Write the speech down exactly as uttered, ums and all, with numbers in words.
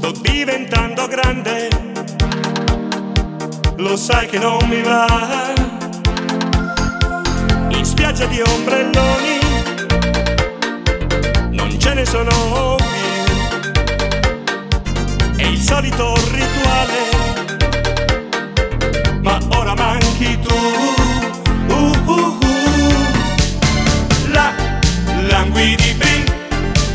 sto diventando grande, lo sai che non mi va. In spiaggia di ombrelloni non ce ne sono più, è il solito rituale, ma ora manchi tu.